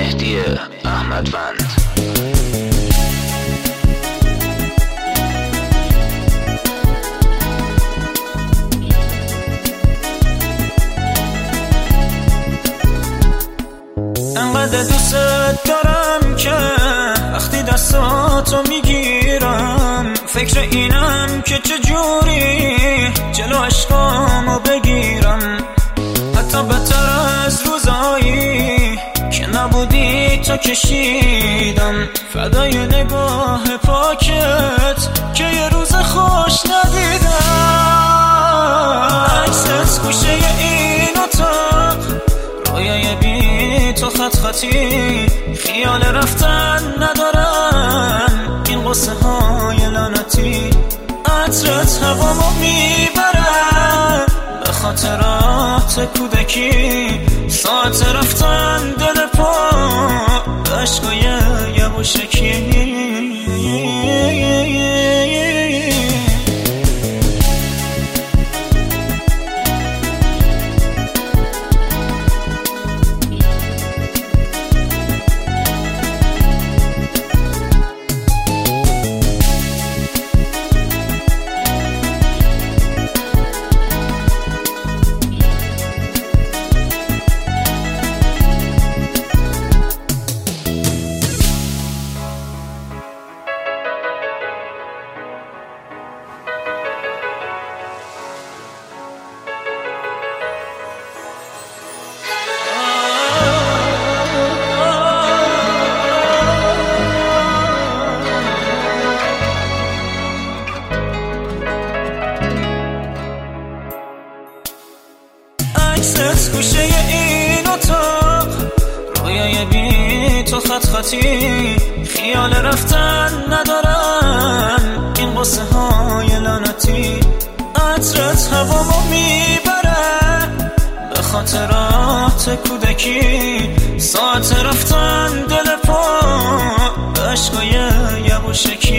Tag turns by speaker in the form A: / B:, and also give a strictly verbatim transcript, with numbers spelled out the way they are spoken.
A: مهدی احمدوند.
B: انقدر دوست دارم که وقتی دستاتو میگیرم فکر اینم که چجوری جلو عشقامو بگیرم. حتی بدتر از روزایی که نبودی تو کشیدم فدای نگاه پاکت که یه روز خوش ندیدم. عکست گوشه این اتاق رویای بی تو خط خطی خیال رفتن ندارن این قصه های لعنتی. عطرت هوامو میبره به خاطرات کودکی ساعت رفتن دل پا به عشقای یواشکی. عکست گوشه این اتاق رویای بی تو خط خطی خیال رفتن ندارن این قصه های لعنتی. عطرت هوامو میبره به خاطرات کودکی ساعت رفتن دل پا به عشقای یواشکی.